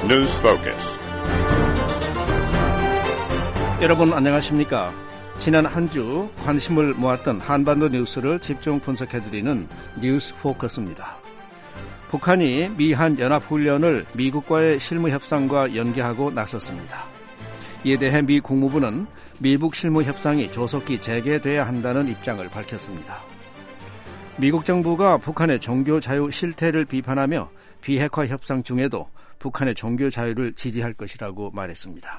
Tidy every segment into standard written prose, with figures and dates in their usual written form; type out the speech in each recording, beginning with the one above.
News Focus. 여러분 안녕하십니까? 지난 한 주 관심을 모았던 한반도 뉴스를 집중 분석해드리는 뉴스 포커스입니다. 북한이 미한 연합훈련을 미국과의 실무협상과 연계하고 나섰습니다. 이에 대해 미 국무부는 미북 실무협상이 조속히 재개돼야 한다는 입장을 밝혔습니다. 미국 정부가 북한의 종교 자유 실태를 비판하며 비핵화 협상 중에도 북한의 종교 자유를 지지할 것이라고 말했습니다.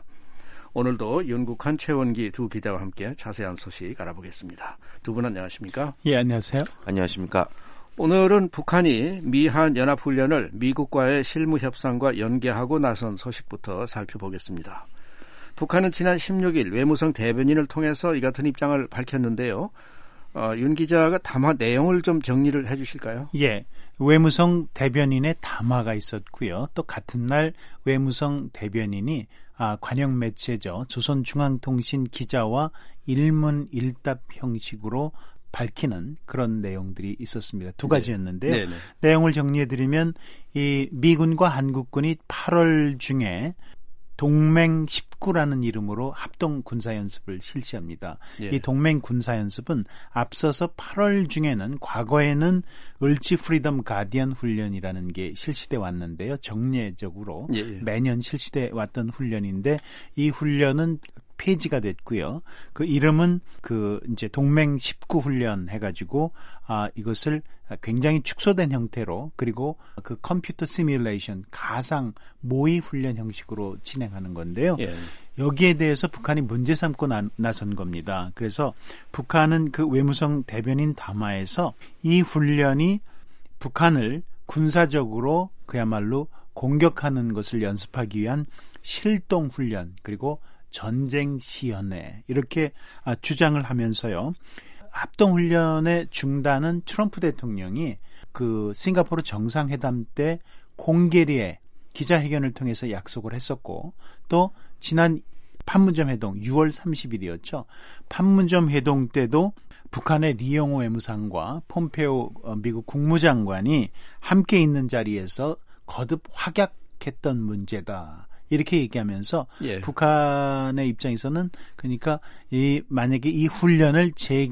오늘도 윤국한, 최원기 두 기자와 함께 자세한 소식 알아보겠습니다. 두 분 안녕하십니까? 예, 안녕하세요. 안녕하십니까? 오늘은 북한이 미한 연합훈련을 미국과의 실무협상과 연계하고 나선 소식부터 살펴보겠습니다. 북한은 지난 16일 외무성 대변인을 통해서 이 같은 입장을 밝혔는데요. 윤 기자가 담화 내용을 좀 정리를 해 주실까요? 예, 외무성 대변인의 담화가 있었고요. 또 같은 날 외무성 대변인이 관영 매체죠. 조선중앙통신 기자와 일문일답 형식으로 밝히는 그런 내용들이 있었습니다. 두 가지였는데요. 네네. 내용을 정리해드리면 이 미군과 한국군이 8월 중에 동맹 19라는 이름으로 합동 군사연습을 실시합니다. 예. 이 동맹 군사연습은 앞서서 8월 중에는 과거에는 을지 프리덤 가디언 훈련이라는 게 실시돼 왔는데요. 정례적으로 매년 실시돼 왔던 훈련인데 이 훈련은 폐지가 됐고요. 그 이름은 이제 동맹 19 훈련 해가지고 이것을 굉장히 축소된 형태로 그리고 그 컴퓨터 시뮬레이션 가상 모의 훈련 형식으로 진행하는 건데요. 예. 여기에 대해서 북한이 문제 삼고 나선 겁니다. 그래서 북한은 그 외무성 대변인 담화에서 이 훈련이 북한을 군사적으로 그야말로 공격하는 것을 연습하기 위한 실동 훈련 그리고 전쟁 시연회 이렇게 주장을 하면서요. 합동훈련의 중단은 트럼프 대통령이 그 싱가포르 정상회담 때 공개리에 기자회견을 통해서 약속을 했었고 또 지난 판문점 회동 6월 30일이었죠. 판문점 회동 때도 북한의 리용호 외무상과 폼페오 미국 국무장관이 함께 있는 자리에서 거듭 확약했던 문제다. 이렇게 얘기하면서 북한의 입장에서는 그러니까 만약에 이 훈련을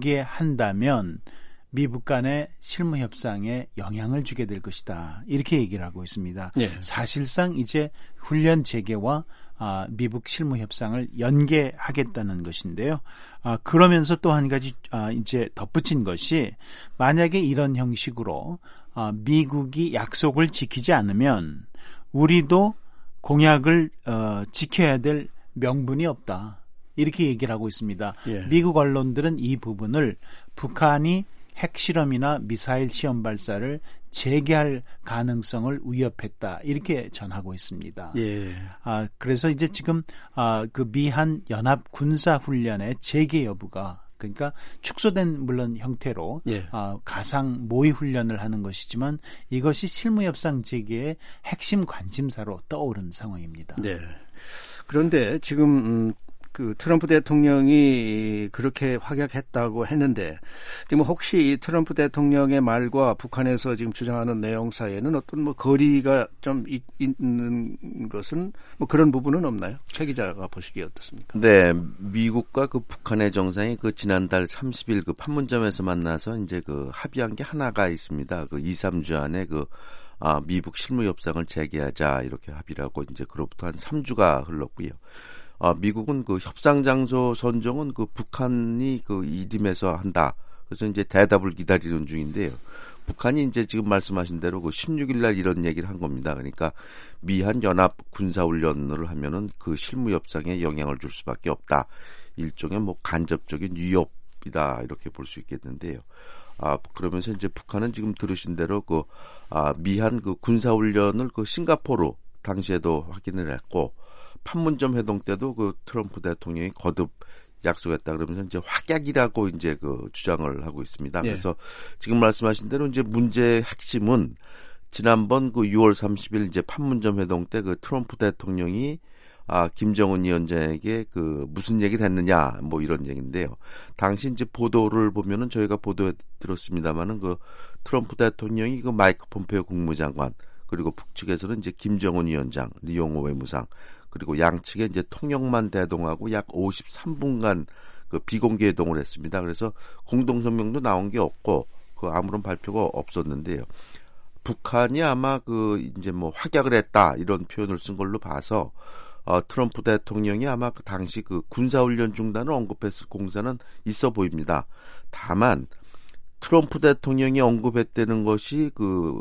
재개한다면 미북 간의 실무 협상에 영향을 주게 될 것이다. 이렇게 얘기를 하고 있습니다. 사실상 이제 훈련 재개와 미북 실무 협상을 연계하겠다는 것인데요. 그러면서 또 한 가지 이제 덧붙인 것이 만약에 이런 형식으로 미국이 약속을 지키지 않으면 우리도 공약을 지켜야 될 명분이 없다. 이렇게 얘기를 하고 있습니다. 미국 언론들은 이 부분을 북한이 핵실험이나 미사일 시험 발사를 재개할 가능성을 위협했다. 이렇게 전하고 있습니다. 그래서 이제 지금 그 미한 연합 군사 훈련의 재개 여부가 그러니까 축소된 물론 형태로 가상 모의 훈련을 하는 것이지만 이것이 실무협상 재개의 핵심 관심사로 떠오른 상황입니다. 네. 그런데 지금 그 트럼프 대통령이 그렇게 확약했다고 했는데 지금 혹시 이 트럼프 대통령의 말과 북한에서 지금 주장하는 내용 사이에는 어떤 거리가 좀 있는 것은 그런 부분은 없나요? 최 기자가 보시기에 어떻습니까? 네, 미국과 그 북한의 정상이 그 지난달 30일 그 판문점에서 만나서 이제 그 합의한 게 하나가 있습니다. 그 2, 3주 안에 미북 실무 협상을 재개하자 이렇게 합의를 하고 이제 그로부터 한 3주가 흘렀고요. 미국은 그 협상 장소 선정은 그 북한이 그 이듬해서 한다. 그래서 이제 대답을 기다리는 중인데요. 북한이 이제 지금 말씀하신 대로 그 16일 날 이런 얘기를 한 겁니다. 그러니까 미한 연합 군사훈련을 하면은 그 실무 협상에 영향을 줄 수밖에 없다. 일종의 간접적인 위협이다. 이렇게 볼 수 있겠는데요. 그러면서 이제 북한은 지금 들으신 대로 미한 그 군사훈련을 그 싱가포르 당시에도 확인을 했고 판문점 회동 때도 그 트럼프 대통령이 거듭 약속했다 그러면서 이제 확약이라고 이제 그 주장을 하고 있습니다. 그래서 지금 말씀하신 대로 이제 문제의 핵심은 지난번 그 6월 30일 이제 판문점 회동 때 그 트럼프 대통령이 김정은 위원장에게 그 무슨 얘기를 했느냐 이런 얘기인데요. 당시 이제 보도를 보면은 저희가 보도해 들었습니다만은 그 트럼프 대통령이 그 마이크 폼페오 국무장관 그리고 북측에서는 이제 김정은 위원장, 리용호 외무상, 그리고 양측에 이제 통역만 대동하고 약 53분간 그 비공개 회동을 했습니다. 그래서 공동 성명도 나온 게 없고 그 아무런 발표가 없었는데요. 북한이 아마 그 이제 뭐 확약을 했다 이런 표현을 쓴 걸로 봐서 트럼프 대통령이 아마 그 당시 그 군사훈련 중단을 언급했을 공사는 있어 보입니다. 다만 트럼프 대통령이 언급했다는 것이 그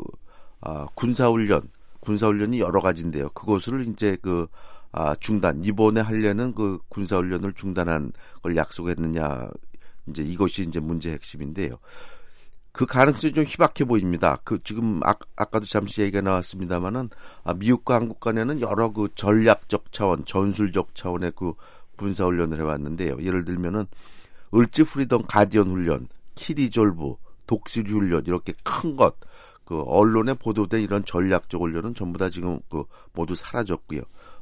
군사훈련이 여러 가지인데요. 그것을 이제 그 중단, 이번에 하려는 그 군사훈련을 중단한 걸 약속했느냐, 이제 이것이 이제 문제의 핵심인데요. 그 가능성이 좀 희박해 보입니다. 그 지금 아까도 잠시 얘기가 나왔습니다만은 미국과 한국 간에는 여러 그 전략적 차원, 전술적 차원의 그 군사훈련을 해왔는데요. 예를 들면은 을지 프리덤 가디언 훈련, 키리졸브, 독수리 훈련 이렇게 큰 것, 그 언론에 보도된 이런 전략적 훈련은 전부 다 지금 그 모두 사라졌고요.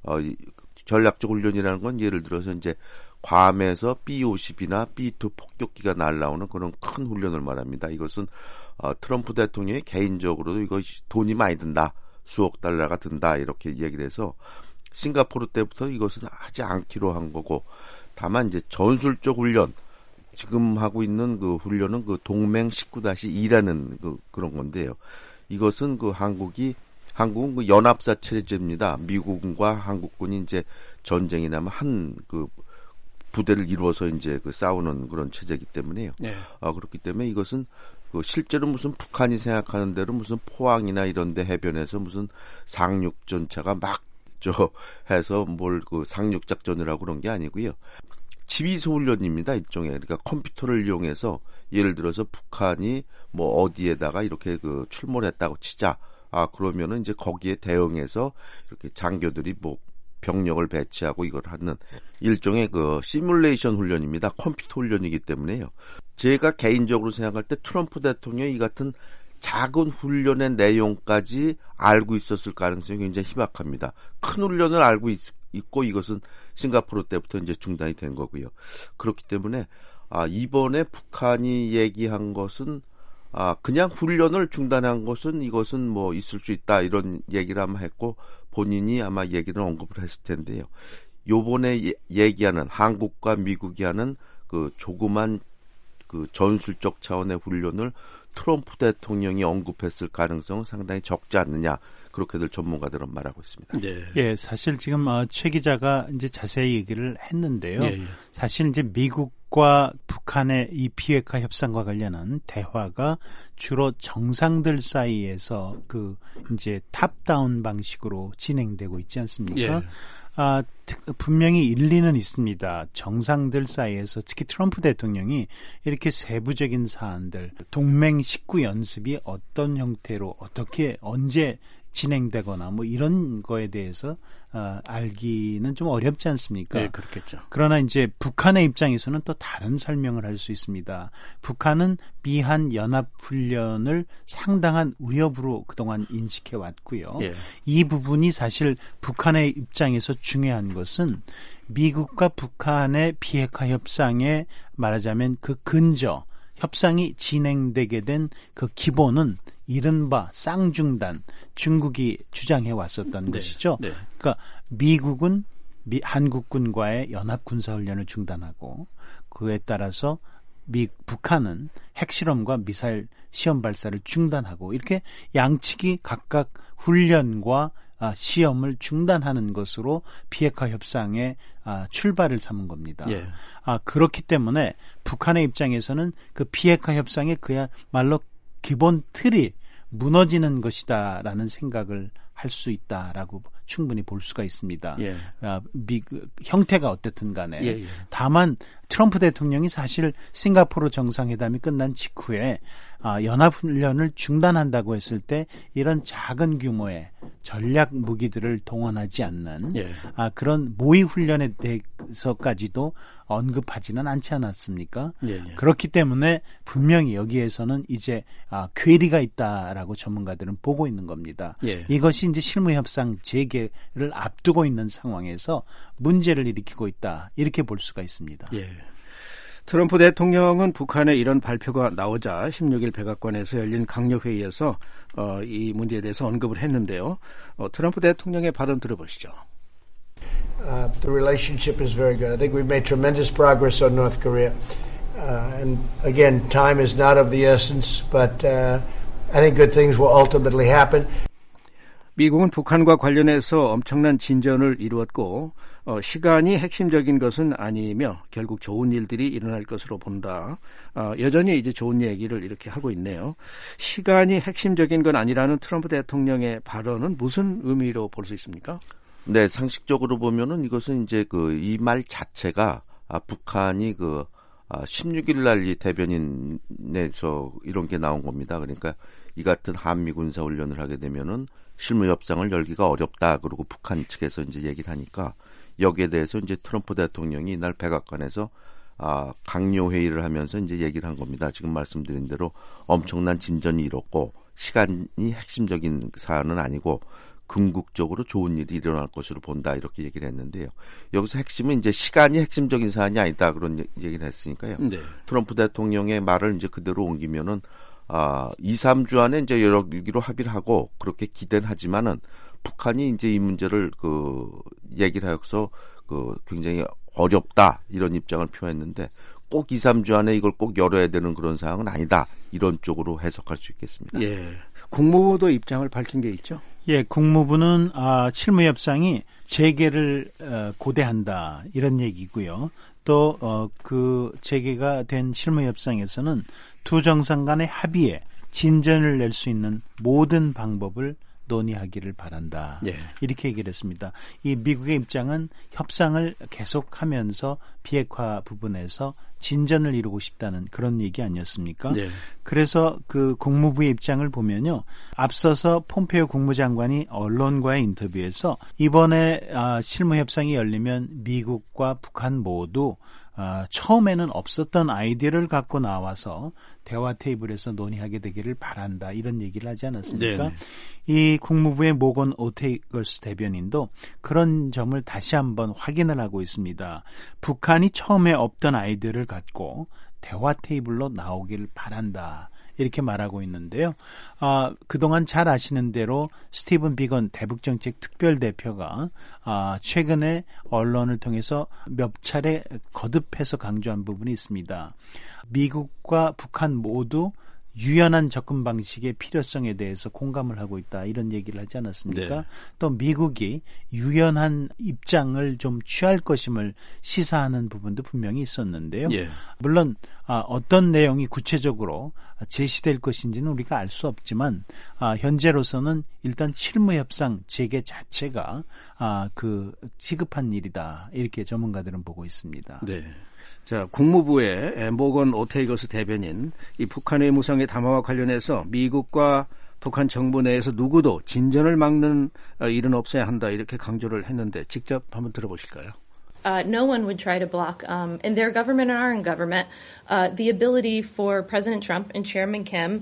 전략적 훈련이라는 건 예를 들어서 이제 괌에서 B-50이나 B-2 폭격기가 날아오는 그런 큰 훈련을 말합니다. 이것은 트럼프 대통령이 개인적으로도 이것이 돈이 많이 든다, 수억 달러가 든다 이렇게 얘기를 해서 싱가포르 때부터 이것은 하지 않기로 한 거고, 다만 이제 전술적 훈련, 지금 하고 있는 그 훈련은 그 동맹 19-2라는 그런 건데요. 이것은 그 한국은 그 연합사 체제입니다. 미국과 한국군이 이제 전쟁이 나면 한 그 부대를 이루어서 이제 그 싸우는 그런 체제이기 때문에요. 네. 그렇기 때문에 이것은 그 실제로 무슨 북한이 생각하는 대로 무슨 포항이나 이런 데 해변에서 무슨 상륙 전차가 막 해서 뭘 그 상륙 작전이라고 그런 게 아니고요. 지휘소 훈련입니다. 일종의. 그러니까 컴퓨터를 이용해서 예를 들어서 북한이 뭐 어디에다가 이렇게 그 출몰했다고 치자. 그러면은 이제 거기에 대응해서 이렇게 장교들이 뭐 병력을 배치하고 이걸 하는 일종의 그 시뮬레이션 훈련입니다. 컴퓨터 훈련이기 때문에요. 제가 개인적으로 생각할 때 트럼프 대통령이 이 같은 작은 훈련의 내용까지 알고 있었을 가능성이 굉장히 희박합니다. 큰 훈련을 알고 있고 이것은 싱가포르 때부터 이제 중단이 된 거고요. 그렇기 때문에 이번에 북한이 얘기한 것은 그냥 훈련을 중단한 것은 이것은 뭐 있을 수 있다 이런 얘기를 아마 했고 본인이 아마 얘기를 언급을 했을 텐데요. 요번에 얘기하는 한국과 미국이 하는 그 조그만 그 전술적 차원의 훈련을 트럼프 대통령이 언급했을 가능성은 상당히 적지 않느냐. 그렇게들 전문가들은 말하고 있습니다. 네. 예, 사실 지금 최 기자가 이제 자세히 얘기를 했는데요. 예. 사실 이제 미국과 북한의 이 비핵화 협상과 관련한 대화가 주로 정상들 사이에서 그 이제 탑다운 방식으로 진행되고 있지 않습니까? 예. 분명히 일리는 있습니다. 정상들 사이에서 특히 트럼프 대통령이 이렇게 세부적인 사안들, 동맹 식구 연습이 어떤 형태로 어떻게 언제 진행되거나 뭐 이런 거에 대해서 알기는 좀 어렵지 않습니까? 네, 그렇겠죠. 그러나 이제 북한의 입장에서는 또 다른 설명을 할 수 있습니다. 북한은 미한 연합훈련을 상당한 위협으로 그동안 인식해 왔고요. 예. 이 부분이 사실 북한의 입장에서 중요한 것은 미국과 북한의 비핵화 협상에 말하자면 그 근저 협상이 진행되게 된 그 기본은 이른바 쌍중단, 중국이 주장해 왔었던 것이죠. 네. 그러니까 미국은 한국군과의 연합 군사훈련을 중단하고 그에 따라서 북한은 핵실험과 미사일 시험 발사를 중단하고 이렇게 양측이 각각 훈련과 시험을 중단하는 것으로 비핵화 협상의 출발을 삼은 겁니다. 예. 그렇기 때문에 북한의 입장에서는 그 비핵화 협상의 그야말로 기본 틀이 무너지는 것이다라는 생각을 할 수 있다라고 충분히 볼 수가 있습니다. 예. 형태가 어떻든 간에. 예. 다만 트럼프 대통령이 사실 싱가포르 정상회담이 끝난 직후에 연합훈련을 중단한다고 했을 때 이런 작은 규모의 전략 무기들을 동원하지 않는 그런 모의훈련에 대해서까지도 언급하지는 않지 않았습니까? 그렇기 때문에 분명히 여기에서는 이제 괴리가 있다라고 전문가들은 보고 있는 겁니다. 이것이 이제 실무협상 재개를 앞두고 있는 상황에서 문제를 일으키고 있다 이렇게 볼 수가 있습니다. 트럼프 대통령은 북한의 이런 발표가 나오자 16일 백악관에서 열린 강요회의에서 이 문제에 대해서 언급을 했는데요. 트럼프 대통령의 발언 들어보시죠. The relationship is very good. I think we've made tremendous progress on North Korea. And again, time is not of the essence, but I think good things will ultimately happen. 미국은 북한과 관련해서 엄청난 진전을 이루었고 시간이 핵심적인 것은 아니며 결국 좋은 일들이 일어날 것으로 본다. 여전히 이제 좋은 얘기를 이렇게 하고 있네요. 시간이 핵심적인 건 아니라는 트럼프 대통령의 발언은 무슨 의미로 볼 수 있습니까? 네, 상식적으로 보면은 이것은 이제 이 말 자체가 북한이 16일 날 이 대변인에서 이런 게 나온 겁니다. 그러니까 이 같은 한미 군사 훈련을 하게 되면은 실무 협상을 열기가 어렵다. 그리고 북한 측에서 이제 얘기를 하니까 여기에 대해서 이제 트럼프 대통령이 이날 백악관에서 강요 회의를 하면서 이제 얘기를 한 겁니다. 지금 말씀드린 대로 엄청난 진전이 이뤘고 시간이 핵심적인 사안은 아니고 궁극적으로 좋은 일이 일어날 것으로 본다 이렇게 얘기를 했는데요. 여기서 핵심은 이제 시간이 핵심적인 사안이 아니다 그런 얘기를 했으니까요. 네. 트럼프 대통령의 말을 이제 그대로 옮기면은 2, 3주 안에 이제 여러 얘기로 합의를 하고 그렇게 기대는 하지만은 북한이 이제 이 문제를 얘기를 해서 굉장히 어렵다 이런 입장을 표했는데 꼭 2, 3주 안에 이걸 꼭 열어야 되는 그런 사항은 아니다 이런 쪽으로 해석할 수 있겠습니다. 예, 국무부도 입장을 밝힌 게 있죠. 예, 국무부는 실무 협상이 재개를 고대한다 이런 얘기고요. 또 그 재개가 된 실무 협상에서는 두 정상 간의 합의에 진전을 낼 수 있는 모든 방법을 논의하기를 바란다. 예. 이렇게 얘기를 했습니다. 이 미국의 입장은 협상을 계속하면서 비핵화 부분에서 진전을 이루고 싶다는 그런 얘기 아니었습니까? 예. 그래서 그 국무부의 입장을 보면요. 앞서서 폼페이오 국무장관이 언론과의 인터뷰에서 이번에 실무 협상이 열리면 미국과 북한 모두 처음에는 없었던 아이디어를 갖고 나와서 대화 테이블에서 논의하게 되기를 바란다 이런 얘기를 하지 않았습니까? 네네. 이 국무부의 모건 오테이거스 대변인도 그런 점을 다시 한번 확인을 하고 있습니다. 북한이 처음에 없던 아이디어를 갖고 대화 테이블로 나오기를 바란다. 이렇게 말하고 있는데요. 그동안 잘 아시는 대로 스티븐 비건 대북정책 특별대표가 최근에 언론을 통해서 몇 차례 거듭해서 강조한 부분이 있습니다. 미국과 북한 모두 유연한 접근 방식의 필요성에 대해서 공감을 하고 있다 이런 얘기를 하지 않았습니까? 네. 또 미국이 유연한 입장을 좀 취할 것임을 시사하는 부분도 분명히 있었는데요. 예. 물론 어떤 내용이 구체적으로 제시될 것인지는 우리가 알 수 없지만 현재로서는 일단 실무협상 재개 자체가 시급한 일이다 이렇게 전문가들은 보고 있습니다. 네. 자, 국무부의 모건 오테이거스 대변인, 이 북한의 무상의 담화와 관련해서 미국과 북한 정부 내에서 누구도 진전을 막는 일은 없어야 한다 이렇게 강조를 했는데 직접 한번 들어보실까요? No one would try to block, in their government and our own government, the ability for President Trump and Chairman Kim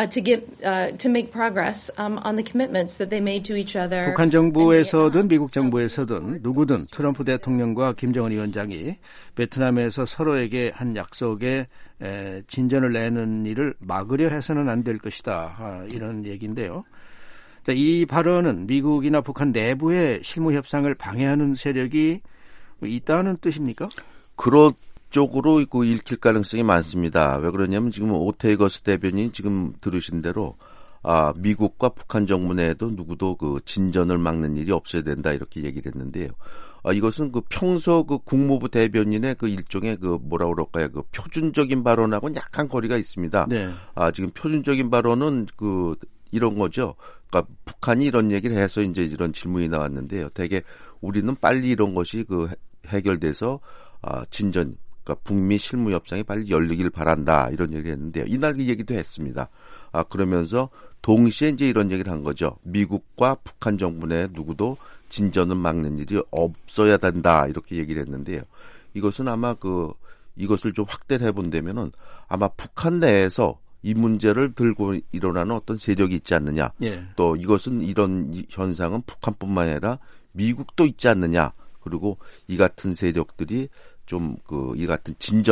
to make progress on the commitments that they made to each other. 북한 정부에서든 미국 정부에서든 누구든 트럼프 대통령과 김정은 위원장이 베트남에서 서로에게 한 약속에 진전을 내는 일을 막으려 해서는 안 될 것이다. 이런 얘기인데요. 이 발언은 미국이나 북한 내부의 실무 협상을 방해하는 세력이 있다는 뜻입니까? 그런 쪽으로 읽힐 가능성이 많습니다. 왜 그러냐면 지금 오테이거스 대변인이 지금 들으신 대로 미국과 북한 정부 내에도 누구도 진전을 막는 일이 없어야 된다 이렇게 얘기를 했는데요. 이것은 평소 국무부 대변인의 일종의 뭐라 그럴까요? 표준적인 발언하고는 약간 거리가 있습니다. 네. 지금 표준적인 발언은 이런 거죠. 그러니까 북한이 이런 얘기를 해서 이제 이런 질문이 나왔는데요. 되게 우리는 빨리 이런 것이 해결돼서 진전, 그러니까 북미 실무 협상이 빨리 열리길 바란다 이런 얘기를 했는데요. 이날 그 얘기도 했습니다. 그러면서 동시에 이제 이런 얘기를 한 거죠. 미국과 북한 정부 내 누구도 진전을 막는 일이 없어야 된다 이렇게 얘기를 했는데요. 이것은 아마 이것을 좀 확대를 해본다면은 아마 북한 내에서 이 문제를 들고 일어나는 어떤 세력이 있지 않느냐. 예. 또 이것은 이런 현상은 북한뿐만 아니라 미국도 있지 않느냐. 그리고 이 같은 세력들이 좀 이 같은 진전,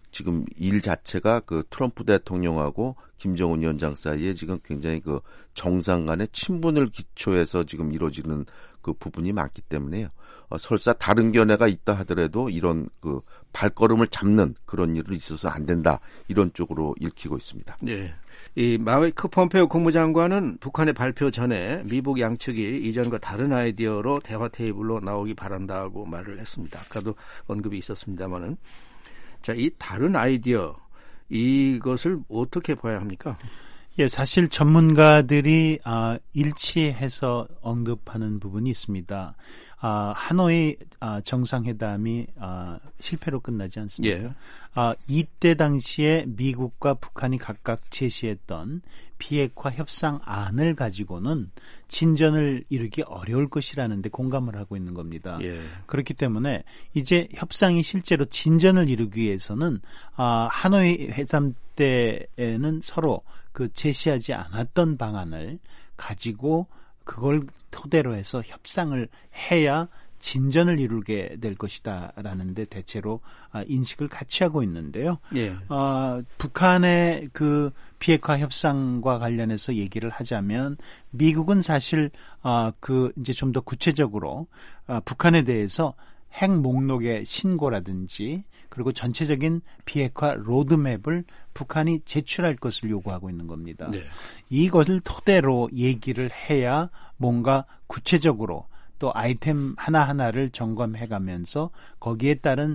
지금 일 자체가 그 트럼프 대통령하고 김정은 위원장 사이에 지금 굉장히 그 정상 간의 친분을 기초해서 지금 이루어지는 그 부분이 많기 때문에요. 설사 다른 견해가 있다 하더라도 이런 그 발걸음을 잡는 그런 일이 있어서 안 된다. 이런 쪽으로 읽히고 있습니다. 네. 이 마이크 폼페오 국무장관은 북한의 발표 전에 미국 양측이 이전과 다른 아이디어로 대화 테이블로 나오기 바란다고 말을 했습니다. 아까도 언급이 있었습니다만은. 자, 이 다른 아이디어, 이것을 어떻게 봐야 합니까? 예, 사실 전문가들이 일치해서 언급하는 부분이 있습니다. 하노이 정상회담이 실패로 끝나지 않습니다. 예. 이때 당시에 미국과 북한이 각각 제시했던 비핵화 협상안을 가지고는 진전을 이루기 어려울 것이라는 데 공감을 하고 있는 겁니다. 예. 그렇기 때문에 이제 협상이 실제로 진전을 이루기 위해서는 하노이 회담 때에는 서로 그 제시하지 않았던 방안을 가지고 그걸 토대로 해서 협상을 해야 진전을 이루게 될 것이다라는 데 대체로 인식을 같이 하고 있는데요. 예. 북한의 그 비핵화 협상과 관련해서 얘기를 하자면 미국은 사실 그 이제 좀 더 구체적으로 북한에 대해서 핵 목록의 신고라든지 그리고 전체적인 비핵화 로드맵을 북한이 제출할 것을 요구하고 있는 겁니다. 네. 이것을 토대로 얘기를 해야 뭔가 구체적으로 또 아이템 하나하나를 점검해가면서 거기에 따른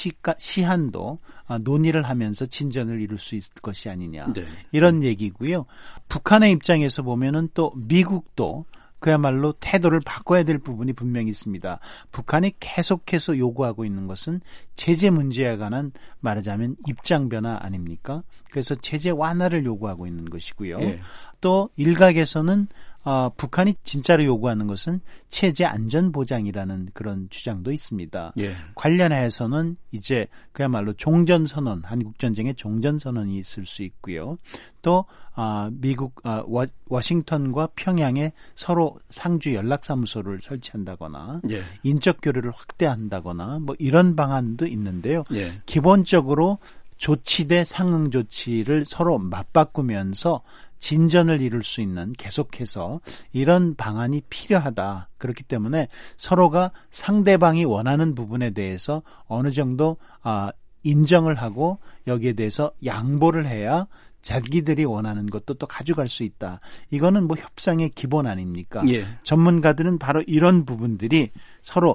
시한도 논의를 하면서 진전을 이룰 수 있을 것이 아니냐. 네. 이런 얘기고요. 북한의 입장에서 보면은 또 미국도 그야말로 태도를 바꿔야 될 부분이 분명히 있습니다. 북한이 계속해서 요구하고 있는 것은 제재 문제에 관한 말하자면 입장 변화 아닙니까? 그래서 제재 완화를 요구하고 있는 것이고요. 예. 또 일각에서는 북한이 진짜로 요구하는 것은 체제 안전 보장이라는 그런 주장도 있습니다. 예. 관련해서는 이제 그야말로 종전선언, 한국전쟁의 종전선언이 있을 수 있고요. 또 미국 워싱턴과 평양에 서로 상주 연락사무소를 설치한다거나 예. 인적 교류를 확대한다거나 뭐 이런 방안도 있는데요. 예. 기본적으로 조치 대 상응 조치를 서로 맞바꾸면서 진전을 이룰 수 있는 계속해서 이런 방안이 필요하다. 그렇기 때문에 서로가 상대방이 원하는 부분에 대해서 어느 정도 인정을 하고 여기에 대해서 양보를 해야 자기들이 원하는 것도 또 가져갈 수 있다. 이거는 뭐 협상의 기본 아닙니까? 예. 전문가들은 바로 이런 부분들이 서로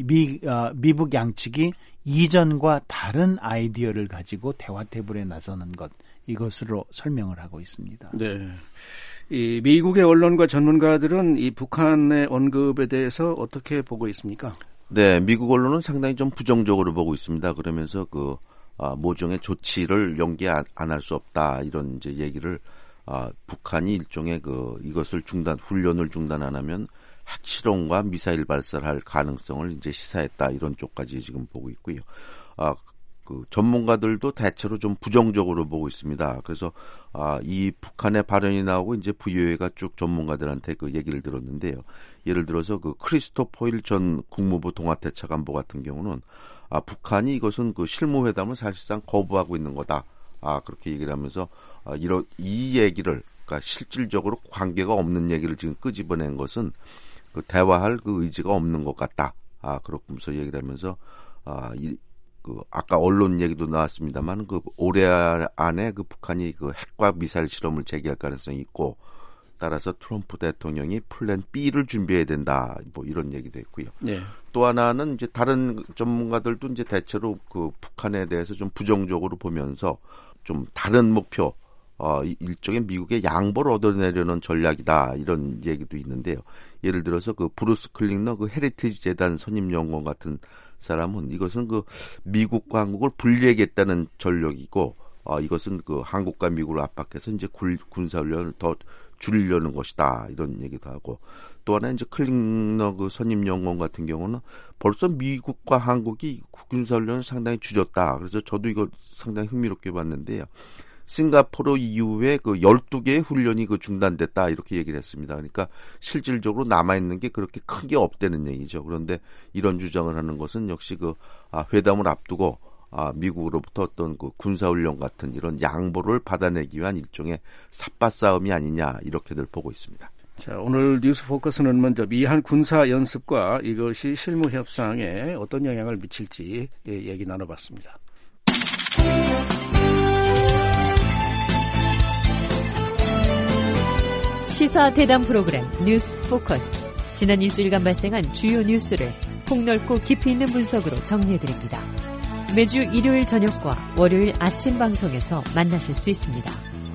미북 양측이 이전과 다른 아이디어를 가지고 대화 테이블에 나서는 것, 이것으로 설명을 하고 있습니다. 네. 이 미국의 언론과 전문가들은 이 북한의 언급에 대해서 어떻게 보고 있습니까? 네, 미국 언론은 상당히 좀 부정적으로 보고 있습니다. 그러면서 그 모종의 조치를 연기 안 할 수 없다 이런 이제 얘기를 북한이 일종의 이것을 훈련을 중단 안 하면 핵실험과 미사일 발사를 할 가능성을 이제 시사했다 이런 쪽까지 지금 보고 있고요. 그 전문가들도 대체로 좀 부정적으로 보고 있습니다. 그래서 이 북한의 발언이 나오고 이제 VOA가 쭉 전문가들한테 그 얘기를 들었는데요. 예를 들어서 그 크리스토퍼 힐 전 국무부 동아태 차관보 같은 경우는 북한이 이것은 그 실무회담을 사실상 거부하고 있는 거다. 그렇게 얘기를 하면서 이 얘기를 그러니까 실질적으로 관계가 없는 얘기를 지금 끄집어낸 것은 그 대화할 그 의지가 없는 것 같다. 그러면서 얘기를 하면서 아까 언론 얘기도 나왔습니다만 그 올해 안에 그 북한이 그 핵과 미사일 실험을 재개할 가능성이 있고 따라서 트럼프 대통령이 플랜 B를 준비해야 된다. 뭐 이런 얘기도 했고요. 네. 또 하나는 이제 다른 전문가들도 이제 대체로 그 북한에 대해서 좀 부정적으로 보면서 좀 다른 목표 일종의 미국의 양보를 얻어내려는 전략이다 이런 얘기도 있는데요. 예를 들어서 그 브루스 클링너 그 헤리티지 재단 선임 연구원 같은 사람은 이것은 그 미국과 한국을 분리하겠다는 전략이고 이것은 그 한국과 미국을 압박해서 이제 군사훈련을 더 줄이려는 것이다 이런 얘기도 하고 또 하나 이제 클링너 그 선임 연구원 같은 경우는 벌써 미국과 한국이 군사훈련을 상당히 줄였다. 그래서 저도 이거 상당히 흥미롭게 봤는데요. 싱가포르 이후에 그 12개의 훈련이 그 중단됐다 이렇게 얘기를 했습니다. 그러니까 실질적으로 남아있는 게 그렇게 큰 게 없다는 얘기죠. 그런데 이런 주장을 하는 것은 역시 그 회담을 앞두고 미국으로부터 어떤 그 군사훈련 같은 이런 양보를 받아내기 위한 일종의 삿바싸움이 아니냐 이렇게들 보고 있습니다. 자, 오늘 뉴스 포커스는 먼저 미한 군사 연습과 이것이 실무 협상에 어떤 영향을 미칠지 얘기 나눠봤습니다. 시사 대담 프로그램 뉴스 포커스. 지난 일주일간 발생한 주요 뉴스를 폭넓고 깊이 있는 분석으로 정리해드립니다. 매주 일요일 저녁과 월요일 아침 방송에서 만나실 수 있습니다.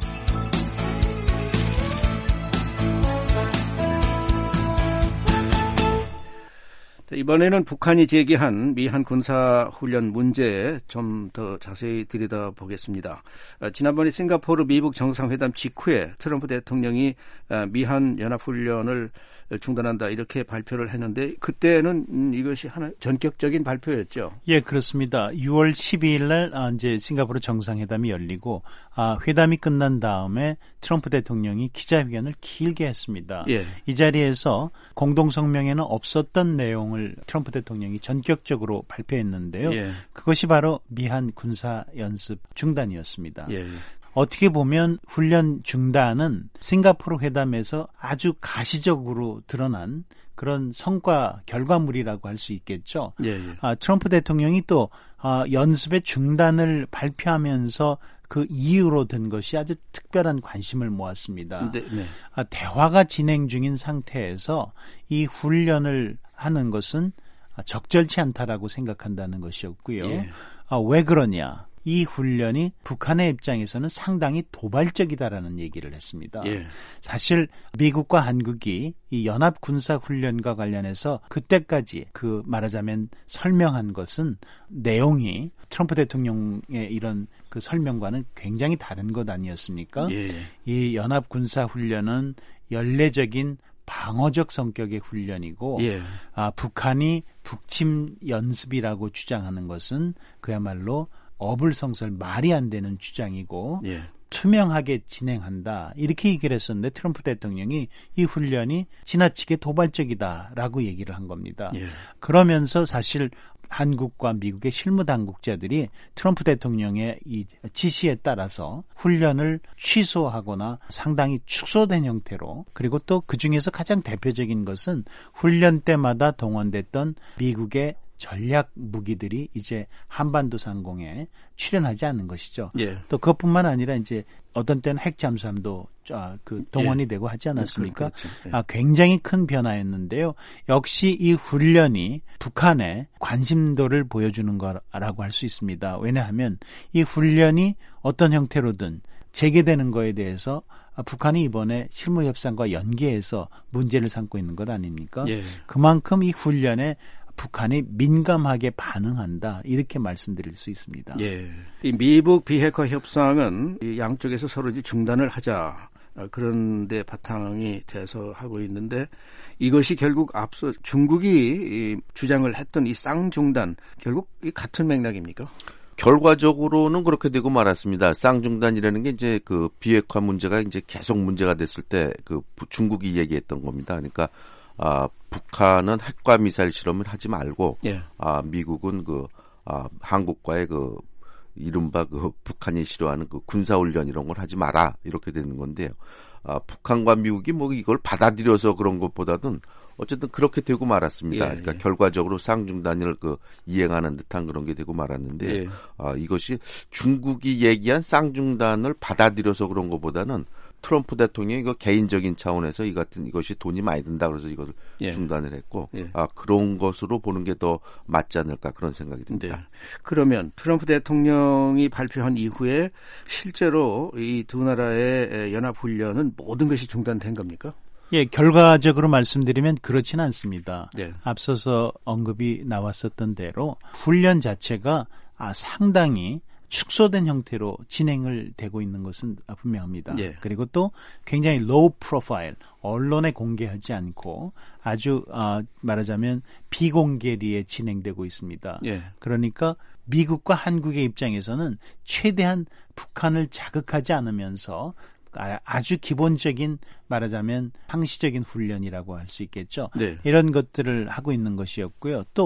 이번에는 북한이 제기한 미한 군사훈련 문제 좀 더 자세히 들여다보겠습니다. 지난번에 싱가포르 미북 정상회담 직후에 트럼프 대통령이 미한 연합훈련을 중단한다 이렇게 발표를 했는데 그때는 이것이 하나 전격적인 발표였죠. 예, 그렇습니다. 6월 12일 날 이제 싱가포르 정상회담이 열리고 회담이 끝난 다음에 트럼프 대통령이 기자회견을 길게 했습니다. 예. 이 자리에서 공동성명에는 없었던 내용을 트럼프 대통령이 전격적으로 발표했는데요. 예. 그것이 바로 미한 군사연습 중단이었습니다. 예. 어떻게 보면 훈련 중단은 싱가포르 회담에서 아주 가시적으로 드러난 그런 성과 결과물이라고 할 수 있겠죠. 예. 트럼프 대통령이 또 연습의 중단을 발표하면서 그 이유로 든 것이 아주 특별한 관심을 모았습니다. 네. 대화가 진행 중인 상태에서 이 훈련을 하는 것은 적절치 않다라고 생각한다는 것이었고요. 예. 왜 그러냐? 이 훈련이 북한의 입장에서는 상당히 도발적이다라는 얘기를 했습니다. 예. 사실 미국과 한국이 이 연합 군사 훈련과 관련해서 그때까지 말하자면 설명한 것은 내용이 트럼프 대통령의 이런 그 설명과는 굉장히 다른 것 아니었습니까? 예. 이 연합 군사 훈련은 연례적인 방어적 성격의 훈련이고 예. 북한이 북침 연습이라고 주장하는 것은 그야말로 어불성설 말이 안 되는 주장이고 예. 투명하게 진행한다 이렇게 얘기를 했었는데 트럼프 대통령이 이 훈련이 지나치게 도발적이다라고 얘기를 한 겁니다. 예. 그러면서 사실 한국과 미국의 실무당국자들이 트럼프 대통령의 이 지시에 따라서 훈련을 취소하거나 상당히 축소된 형태로 그리고 또 그중에서 가장 대표적인 것은 훈련 때마다 동원됐던 미국의 전략 무기들이 이제 한반도 상공에 출현하지 않는 것이죠. 예. 또 그것뿐만 아니라 이제 어떤 때는 핵 잠수함도 동원이 예. 되고 하지 않았습니까? 그렇죠. 예. 굉장히 큰 변화였는데요. 역시 이 훈련이 북한의 관심도를 보여주는 거라고 할 수 있습니다. 왜냐하면 이 훈련이 어떤 형태로든 재개되는 거에 대해서 북한이 이번에 실무협상과 연계해서 문제를 삼고 있는 것 아닙니까? 예. 그만큼 이 훈련에 북한이 민감하게 반응한다 이렇게 말씀드릴 수 있습니다. 예, 이 미북 비핵화 협상은 이 양쪽에서 서로 중단을 하자 그런데 바탕이 돼서 하고 있는데 이것이 결국 앞서 중국이 주장을 했던 이 쌍중단 결국 이 같은 맥락입니까? 결과적으로는 그렇게 되고 말았습니다. 쌍중단이라는 게 이제 그 비핵화 문제가 이제 계속 문제가 됐을 때 그 중국이 얘기했던 겁니다. 그러니까 북한은 핵과 미사일 실험을 하지 말고, 예. 미국은 한국과의 이른바 북한이 싫어하는 군사훈련 이런 걸 하지 마라. 이렇게 되는 건데요. 북한과 미국이 이걸 받아들여서 그런 것보다는 어쨌든 그렇게 되고 말았습니다. 예, 그러니까 예. 결과적으로 쌍중단을 이행하는 듯한 그런 게 되고 말았는데, 예. 이것이 중국이 얘기한 쌍중단을 받아들여서 그런 것보다는 트럼프 대통령이 개인적인 차원에서 이것이 돈이 많이 든다 그래서 이것을 예. 중단을 했고, 예. 그런 것으로 보는 게 더 맞지 않을까 그런 생각이 듭니다. 네. 그러면 트럼프 대통령이 발표한 이후에 실제로 이 두 나라의 연합훈련은 모든 것이 중단된 겁니까? 예, 결과적으로 말씀드리면 그렇지는 않습니다. 네. 앞서서 언급이 나왔었던 대로 훈련 자체가 상당히 축소된 형태로 진행을 되고 있는 것은 분명합니다. 예. 그리고 또 굉장히 low profile, 언론에 공개하지 않고 아주 말하자면 비공개리에 진행되고 있습니다. 예. 그러니까 미국과 한국의 입장에서는 최대한 북한을 자극하지 않으면서 아주 기본적인 말하자면 상시적인 훈련이라고 할 수 있겠죠. 네. 이런 것들을 하고 있는 것이었고요. 또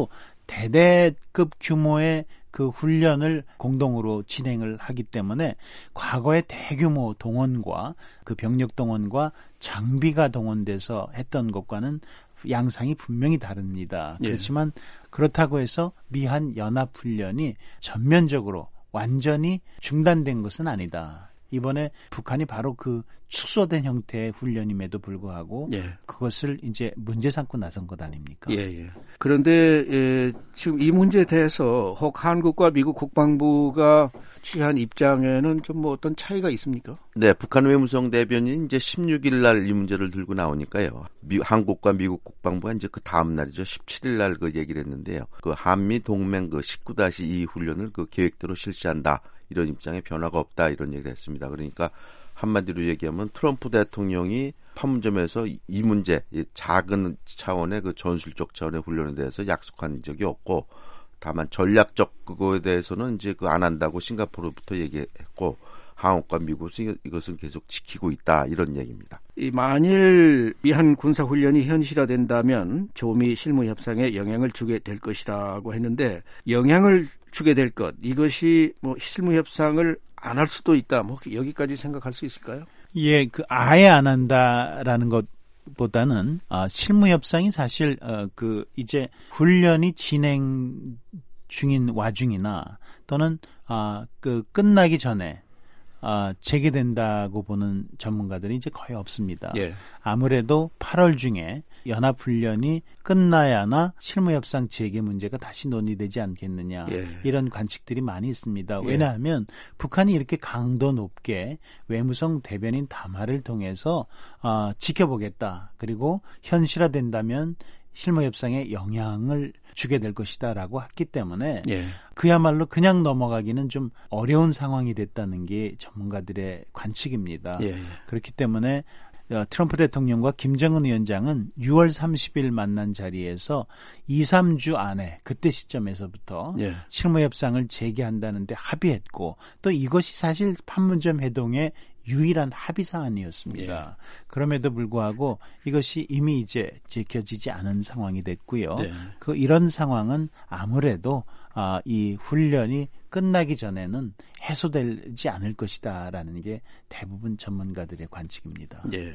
대대급 규모의 그 훈련을 공동으로 진행을 하기 때문에 과거의 대규모 동원과 그 병력 동원과 장비가 동원돼서 했던 것과는 양상이 분명히 다릅니다. 예. 그렇지만 그렇다고 해서 미한 연합훈련이 전면적으로 완전히 중단된 것은 아니다. 이번에 북한이 바로 그 축소된 형태의 훈련임에도 불구하고 예. 그것을 이제 문제 삼고 나선 것 아닙니까? 예. 그런데 지금 이 문제에 대해서 혹 한국과 미국 국방부가 취한 입장에는 좀 뭐 어떤 차이가 있습니까? 네, 북한 외무성 대변인 이제 16일 날 이 문제를 들고 나오니까요. 한국과 미국 국방부가 이제 그 다음 날이죠. 17일 날 그 얘기를 했는데요. 그 한미 동맹 그 19-2 훈련을 그 계획대로 실시한다. 이런 입장에 변화가 없다. 이런 얘기를 했습니다. 그러니까 한마디로 얘기하면 트럼프 대통령이 판문점에서 이 문제, 이 작은 차원의 그 전술적 차원의 훈련에 대해서 약속한 적이 없고, 다만 전략적 그거에 대해서는 이제 그 안 한다고 싱가포르부터 얘기했고, 한국과 미국은 이것은 계속 지키고 있다. 이런 얘기입니다. 만일 미한 군사훈련이 현실화된다면 조미 실무 협상에 영향을 주게 될 것이라고 했는데, 영향을 주게 될 것, 이것이 뭐 실무 협상을 안 할 수도 있다. 뭐 여기까지 생각할 수 있을까요? 예, 그 아예 안 한다라는 것보다는 실무 협상이 사실 그 이제 훈련이 진행 중인 와중이나 또는 그 끝나기 전에 재개된다고 보는 전문가들이 이제 거의 없습니다. 예. 아무래도 8월 중에 연합훈련이 끝나야나 실무협상 재개 문제가 다시 논의되지 않겠느냐. 예. 이런 관측들이 많이 있습니다. 예. 왜냐하면 북한이 이렇게 강도 높게 외무성 대변인 담화를 통해서 지켜보겠다. 그리고 현실화된다면 실무협상에 영향을 주게 될 것이다라고 했기 때문에 예. 그야말로 그냥 넘어가기는 좀 어려운 상황이 됐다는 게 전문가들의 관측입니다. 예. 그렇기 때문에 트럼프 대통령과 김정은 위원장은 6월 30일 만난 자리에서 2, 3주 안에 그때 시점에서부터 예. 실무협상을 재개한다는데 합의했고 또 이것이 사실 판문점 회동의 유일한 합의 사안이었습니다. 예. 그럼에도 불구하고 이것이 이미 이제 지켜지지 않은 상황이 됐고요. 네. 이런 상황은 아무래도 이 훈련이 끝나기 전에는 해소되지 않을 것이다라는 게 대부분 전문가들의 관측입니다. 예.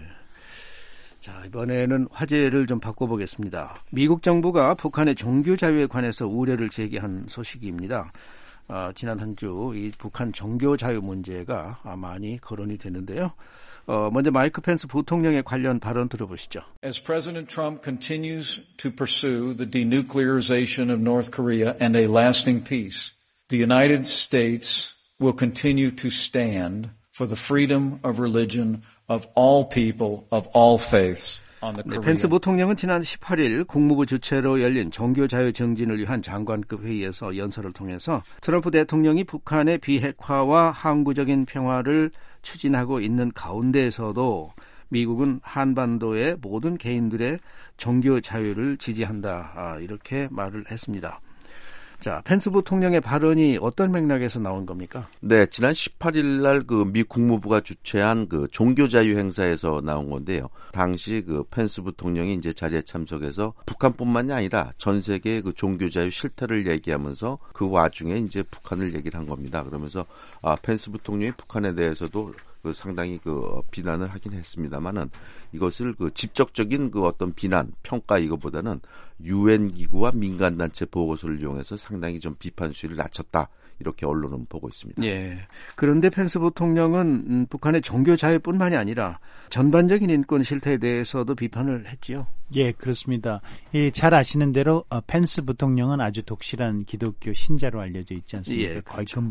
자, 이번에는 화제를 좀 바꿔보겠습니다. 미국 정부가 북한의 종교 자유에 관해서 우려를 제기한 소식입니다. 지난 한 주 이 북한 종교 자유 문제가 많이 거론이 되는데요. 먼저 마이크 펜스 부통령의 관련 발언 들어보시죠. As President Trump continues to pursue the denuclearization of North Korea and a lasting peace, the United States will continue to stand for the freedom of religion of all people of all faiths. 네, 펜스 부통령은 지난 18일 국무부 주최로 열린 종교자유 정진을 위한 장관급 회의에서 연설을 통해서 트럼프 대통령이 북한의 비핵화와 항구적인 평화를 추진하고 있는 가운데에서도 미국은 한반도의 모든 개인들의 종교 자유를 지지한다. 이렇게 말을 했습니다. 자, 펜스 부통령의 발언이 어떤 맥락에서 나온 겁니까? 네, 지난 18일 날 그 미 국무부가 주최한 그 종교자유 행사에서 나온 건데요. 당시 그 펜스 부통령이 이제 자리에 참석해서 북한뿐만이 아니라 전 세계의 그 종교자유 실태를 얘기하면서 그 와중에 이제 북한을 얘기를 한 겁니다. 그러면서 펜스 부통령이 북한에 대해서도 그 상당히 그 비난을 하긴 했습니다만은 이것을 그 직접적인 그 어떤 비난, 평가 이거보다는 유엔 기구와 민간 단체 보고서를 이용해서 상당히 좀 비판 수위를 낮췄다. 이렇게 언론은 보고 있습니다. 예. 그런데 펜스 부통령은 북한의 종교 자유뿐만이 아니라 전반적인 인권 실태에 대해서도 비판을 했지요. 예, 그렇습니다. 잘 아시는 대로 펜스 부통령은 아주 독실한 기독교 신자로 알려져 있지 않습니까? 예, 거의 그렇죠.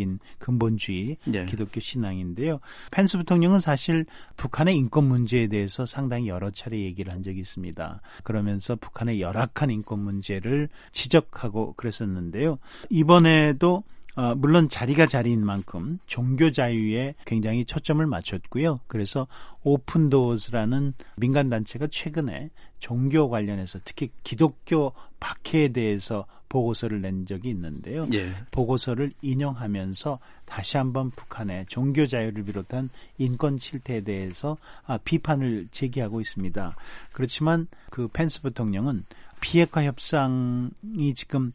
근본주의 예. 기독교 신앙인데요. 펜스 부통령은 사실 북한의 인권 문제에 대해서 상당히 여러 차례 얘기를 한 적이 있습니다. 그러면서 북한의 열악한 인권 문제를 지적하고 그랬었는데요. 이번에도 물론 자리가 자리인 만큼 종교 자유에 굉장히 초점을 맞췄고요. 그래서 오픈도어스라는 민간단체가 최근에 종교 관련해서 특히 기독교 박해에 대해서 보고서를 낸 적이 있는데요. 예. 보고서를 인용하면서 다시 한번 북한의 종교 자유를 비롯한 인권 실태에 대해서 비판을 제기하고 있습니다. 그렇지만 그 펜스 부통령은 비핵화 협상이 지금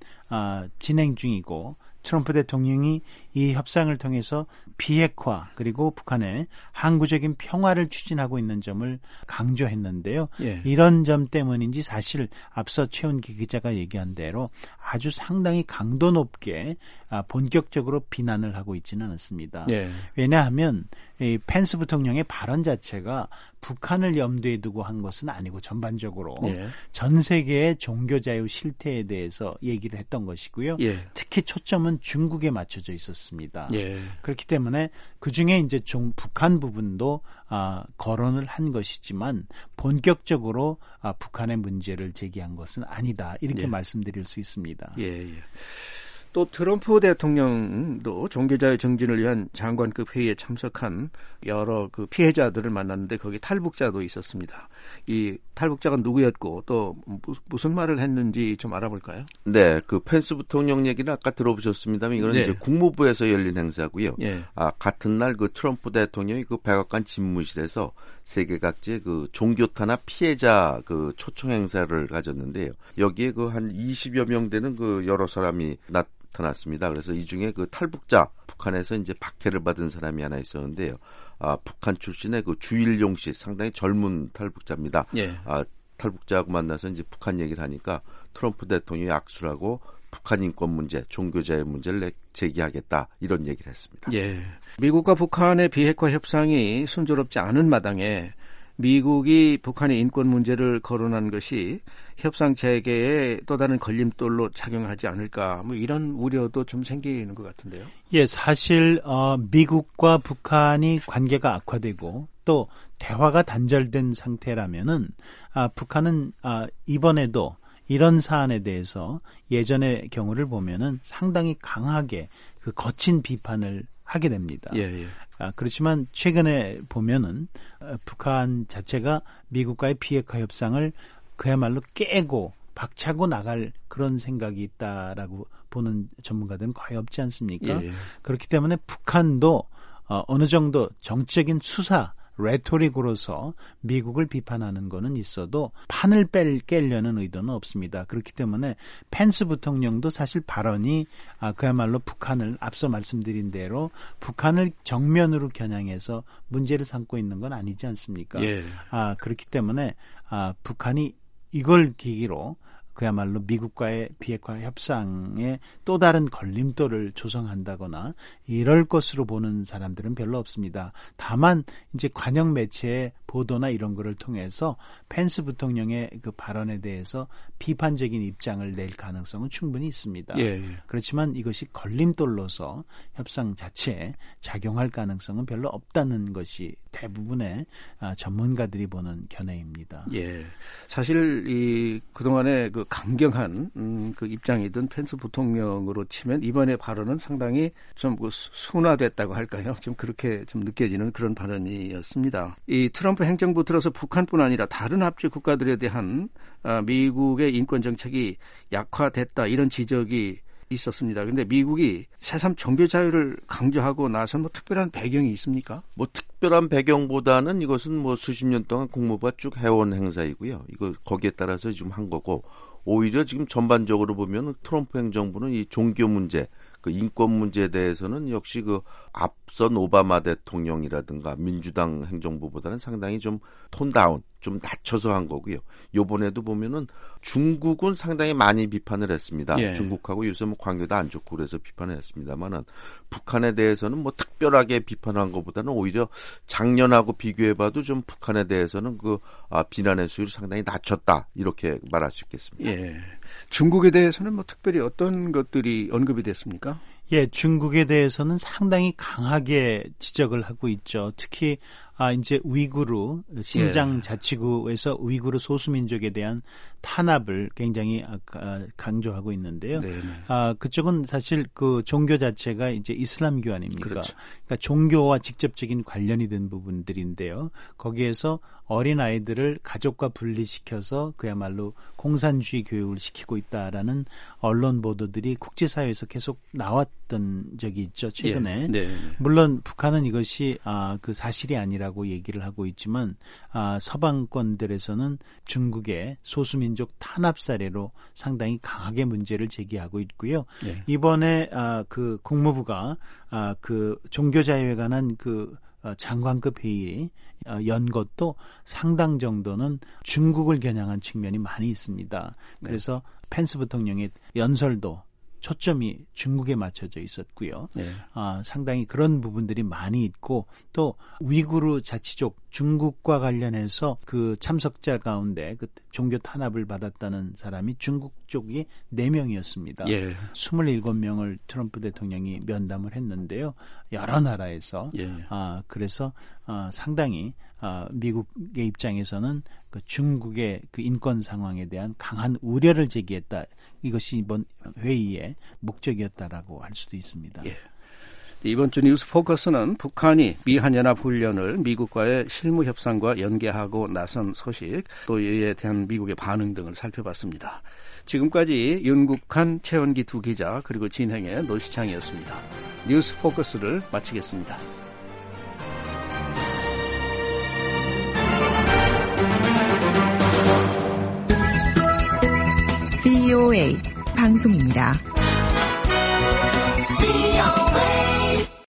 진행 중이고 트럼프 대통령이 이 협상을 통해서 비핵화 그리고 북한의 항구적인 평화를 추진하고 있는 점을 강조했는데요. 예. 이런 점 때문인지 사실 앞서 최은기 기자가 얘기한 대로 아주 상당히 강도 높게 본격적으로 비난을 하고 있지는 않습니다. 예. 왜냐하면 이 펜스 부통령의 발언 자체가 북한을 염두에 두고 한 것은 아니고 전반적으로 예. 전 세계의 종교 자유 실태에 대해서 얘기를 했던 것이고요. 예. 특히 초점은 중국에 맞춰져 있었습니다. 예. 그렇기 때문에 그중에 이제 북한 부분도 거론을 한 것이지만 본격적으로 북한의 문제를 제기한 것은 아니다. 이렇게 예. 말씀드릴 수 있습니다. 예, 예. 또 트럼프 대통령도 종교자유 정진을 위한 장관급 회의에 참석한 여러 그 피해자들을 만났는데 거기 탈북자도 있었습니다. 이 탈북자가 누구였고 또 무슨 말을 했는지 좀 알아볼까요? 네, 그 펜스 부통령 얘기는 아까 들어보셨습니다만 이거는 네. 이제 국무부에서 열린 행사고요. 예. 같은 날 그 트럼프 대통령이 그 백악관 집무실에서 세계 각지의 그 종교타나 피해자 그 초청 행사를 가졌는데요. 여기에 그 한 20여 명 되는 그 여러 사람이 나타났습니다. 그래서 이 중에 그 탈북자, 북한에서 이제 박해를 받은 사람이 하나 있었는데요. 북한 출신의 그 주일용 씨, 상당히 젊은 탈북자입니다. 예. 탈북자하고 만나서 이제 북한 얘기를 하니까 트럼프 대통령이 악수를 하고 북한 인권 문제, 종교자의 문제를 제기하겠다 이런 얘기를 했습니다. 예. 미국과 북한의 비핵화 협상이 순조롭지 않은 마당에 미국이 북한의 인권 문제를 거론한 것이 협상 재개에 또 다른 걸림돌로 작용하지 않을까 뭐 이런 우려도 좀 생기는 것 같은데요. 예, 사실 미국과 북한이 관계가 악화되고 또 대화가 단절된 상태라면은 북한은 이번에도 이런 사안에 대해서 예전의 경우를 보면은 상당히 강하게 그 거친 비판을 하게 됩니다. 예, 예. 그렇지만 최근에 보면은 북한 자체가 미국과의 비핵화 협상을 그야말로 깨고 박차고 나갈 그런 생각이 있다라고 보는 전문가들은 거의 없지 않습니까? 예. 그렇기 때문에 북한도 어느 정도 정치적인 수사 레토릭으로서 미국을 비판하는 거는 있어도 판을 깨려는 의도는 없습니다. 그렇기 때문에 펜스 부통령도 사실 발언이 그야말로 북한을 앞서 말씀드린 대로 북한을 정면으로 겨냥해서 문제를 삼고 있는 건 아니지 않습니까? 예. 그렇기 때문에 북한이 이걸 계기로 그야말로 미국과의 비핵화 협상에 또 다른 걸림돌을 조성한다거나 이럴 것으로 보는 사람들은 별로 없습니다. 다만 이제 관영 매체의 보도나 이런 거를 통해서 펜스 부통령의 그 발언에 대해서 비판적인 입장을 낼 가능성은 충분히 있습니다. 예. 그렇지만 이것이 걸림돌로서 협상 자체에 작용할 가능성은 별로 없다는 것이 대부분의 전문가들이 보는 견해입니다. 예. 사실 그동안에 그 강경한 그 입장이던 펜스 부통령으로 치면 이번에 발언은 상당히 좀 순화됐다고 할까요? 좀 그렇게 좀 느껴지는 그런 발언이었습니다. 이 트럼프 행정부 들어서 북한뿐 아니라 다른 합주 국가들에 대한 미국의 인권 정책이 약화됐다 이런 지적이 있었습니다. 그런데 미국이 새삼 종교 자유를 강조하고 나선 뭐 특별한 배경이 있습니까? 뭐 특별한 배경보다는 이것은 뭐 수십 년 동안 국무부가 쭉 해온 행사이고요. 이거 거기에 따라서 좀 한 거고 오히려 지금 전반적으로 보면 트럼프 행정부는 이 종교 문제, 그 인권 문제에 대해서는 역시 그 앞선 오바마 대통령이라든가 민주당 행정부보다는 상당히 좀 톤다운, 좀 낮춰서 한 거고요. 요번에도 보면은 중국은 상당히 많이 비판을 했습니다. 예. 중국하고 요새 뭐 관계도 안 좋고 그래서 비판을 했습니다만은 북한에 대해서는 뭐 특별하게 비판한 것보다는 오히려 작년하고 비교해봐도 좀 북한에 대해서는 그 비난의 수위를 상당히 낮췄다 이렇게 말할 수 있겠습니다. 예. 중국에 대해서는 뭐 특별히 어떤 것들이 언급이 됐습니까? 예, 중국에 대해서는 상당히 강하게 지적을 하고 있죠. 특히 이제 우이구르 신장 자치구에서 우이구르 소수민족에 대한 탄압을 굉장히 강조하고 있는데요. 그쪽은 사실 그 종교 자체가 이제 이슬람교 아닙니까? 그렇죠. 그러니까 종교와 직접적인 관련이 된 부분들인데요. 거기에서 어린 아이들을 가족과 분리시켜서 그야말로 공산주의 교육을 시키고 있다라는 언론 보도들이 국제사회에서 계속 나왔던 적이 있죠. 최근에. 예. 네. 물론 북한은 이것이 그 사실이 아니라 문제라고 얘기를 하고 있지만 서방권들에서는 중국의 소수민족 탄압 사례로 상당히 강하게 문제를 제기하고 있고요. 네. 이번에 그 국무부가 그 종교자유에 관한 그 장관급 회의 연 것도 상당 정도는 중국을 겨냥한 측면이 많이 있습니다. 그래서 펜스 부통령의 연설도 초점이 중국에 맞춰져 있었고요. 네. 상당히 그런 부분들이 많이 있고 또 우이구르 자치족 중국과 관련해서 그 참석자 가운데 그 종교 탄압을 받았다는 사람이 중국 쪽이 4명이었습니다. 예. 27명을 트럼프 대통령이 면담을 했는데요. 여러 나라에서 그래서 상당히 미국의 입장에서는 그 중국의 그 인권 상황에 대한 강한 우려를 제기했다. 이것이 이번 회의의 목적이었다라고 할 수도 있습니다. 예. 이번 주 뉴스 포커스는 북한이 미한연합훈련을 미국과의 실무 협상과 연계하고 나선 소식, 또 이에 대한 미국의 반응 등을 살펴봤습니다. 지금까지 윤국한, 최원기 두 기자 그리고 진행의 노시창이었습니다. 뉴스 포커스를 마치겠습니다. VOA 방송입니다.